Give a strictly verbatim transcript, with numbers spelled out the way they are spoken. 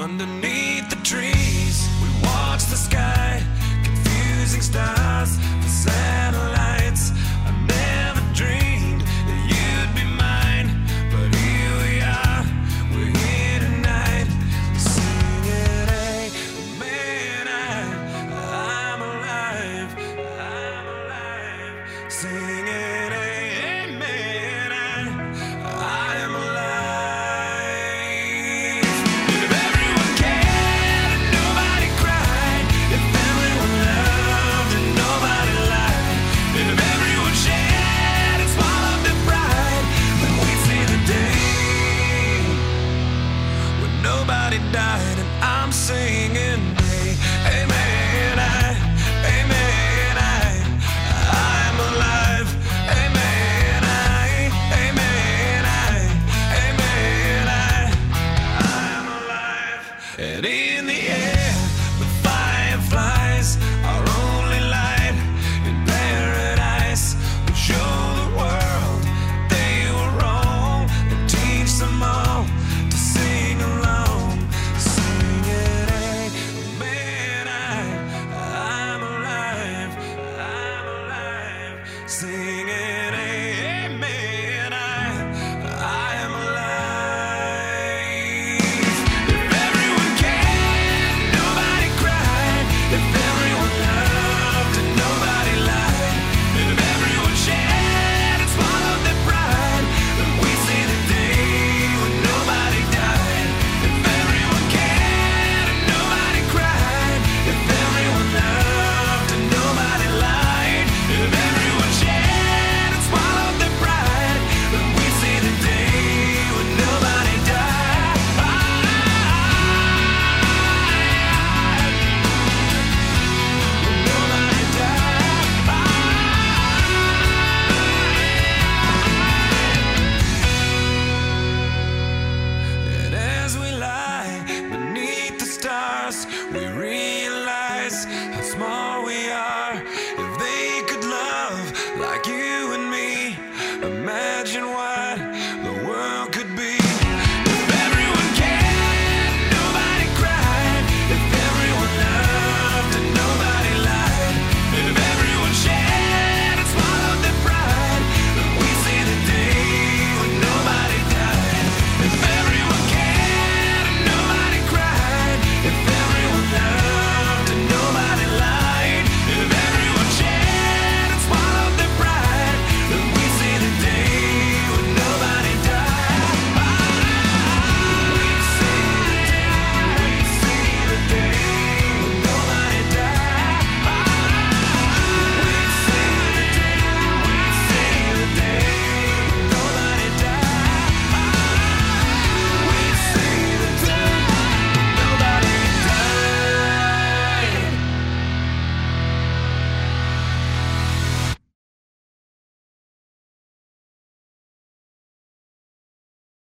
Underneath the trees, we watch the sky, confusing stars for satellites. I never dreamed that you'd be mine, but here we are, we're here tonight, singing, hey, man, I, I'm alive, I'm alive, singing, hey, man, I, I am alive. Nobody died and I'm singing, hey, hey man, I, hey man, I, I'm alive, hey man, I, hey man, I, hey man, I, I'm alive. And in the air, the fireflies, our only light in paradise, would show the world they were wrong and teach them all to sing along. Singing, amen, I, I am alive. If everyone cared, nobody cried. If everyone loved and nobody lied. If everyone shared and swallowed their pride, then we see the day when nobody died. If everyone cared and nobody cried. If everyone loved and nobody lied. If everyone we